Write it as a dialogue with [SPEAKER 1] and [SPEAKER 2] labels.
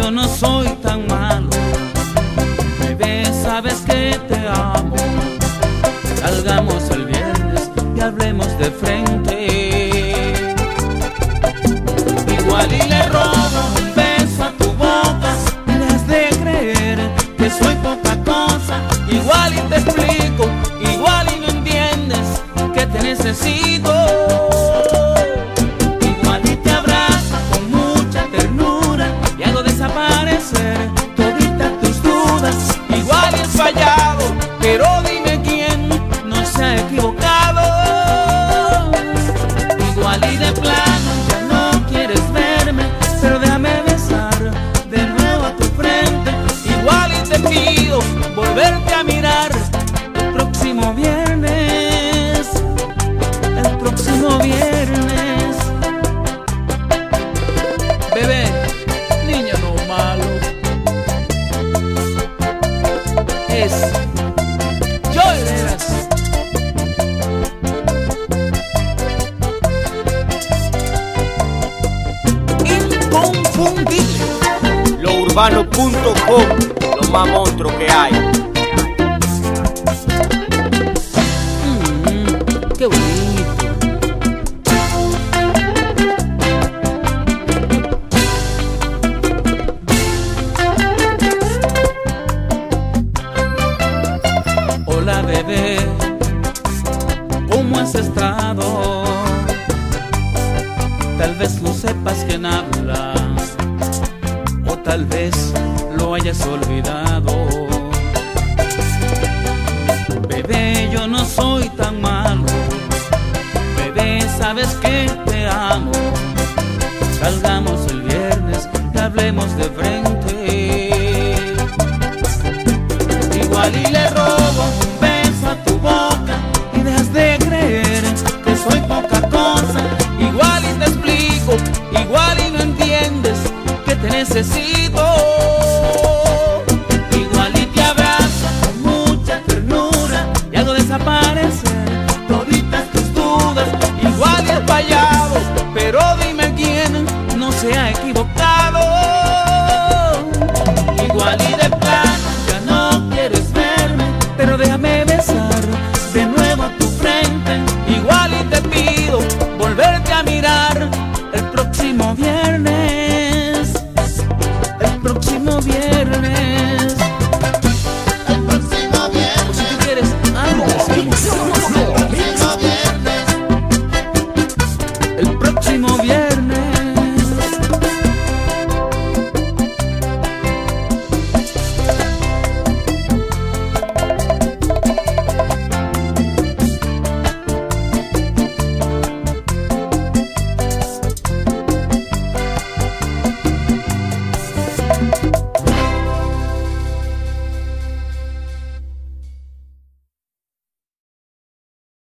[SPEAKER 1] yo no soy tan malo. Bebé, sabes que te amo. Salgamos el viernes y hablemos de frente. Igual y le robo un beso a tu boca y le has de creer que soy poca cosa. Igual y te explico, igual y no entiendes que te necesito. Igual y te abrazo con mucha ternura y hago desaparecer toditas tus dudas. Igual y he fallado, pero dime quién no se ha equivocado. Igual y de plano ya no quieres verme, pero déjame besar de nuevo a tu frente. Igual y te pido volverte a mirar el próximo viernes, el próximo viernes. Bebé, niña no malo, es Joel Veras. Inconfundible.
[SPEAKER 2] Lourbano.com, lo más monstruo que hay.
[SPEAKER 1] Qué bonito. Hola bebé, ¿cómo has estado? Tal vez no sepas quién habla, o tal vez lo hayas olvidado. Bebé, yo no soy tan malo. Bebé, sabes que te amo. Salgamos el viernes y hablemos de frente. Igual y le